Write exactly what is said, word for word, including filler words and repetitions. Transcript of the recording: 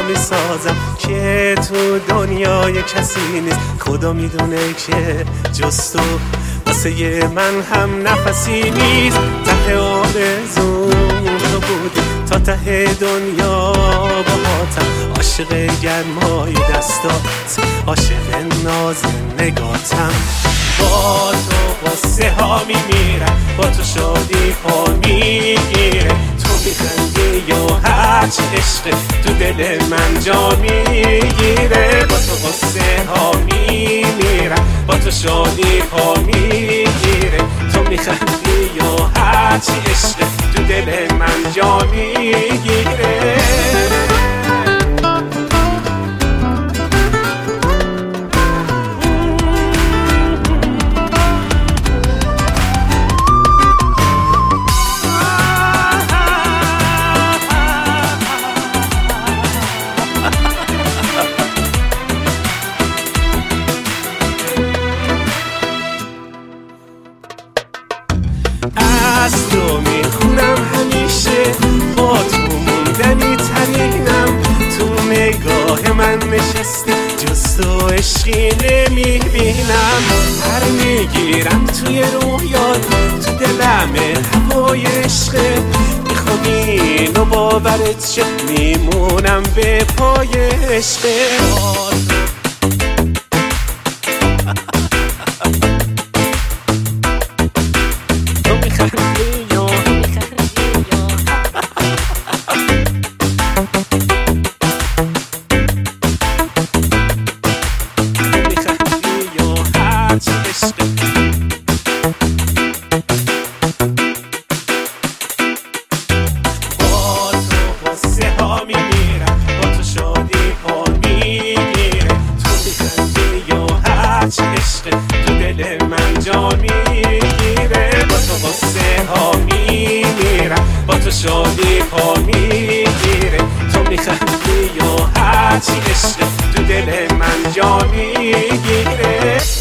میسازم که تو دنیای کسی نیست. خدا میدونه که جز تو واسه من هم نفسی نیست. ته آرزوم تو بودی تا ته دنیا باهاتم، عاشق گرمای دستات، عاشق ناز نگاتم. با تو قصه ها میمیرم، با تو شادی ها میگیره. تو میخندی و هرچی عشق تو دل من جا میگیره. با تو قصه ها میمیرم، با تو شادی ها میگیره. تو میخندی و هرچی عشق تو دل من جا میگیره. از تو میخونم همیشه، با تو موندنی ترینم. تو نگاه من نشستی، جز تو عشقی نمیبینم. هر میگیرم توی رویات، تو دلم هوای عشقه. میخوابین و باورت شه، میمونم به پای عشقه. تو دل من جا میگیره. با تو قصه ها میمیرم، با تو شادی ها میگیره. تو میخندی و هرچی عشق تو دل من جا میگیره.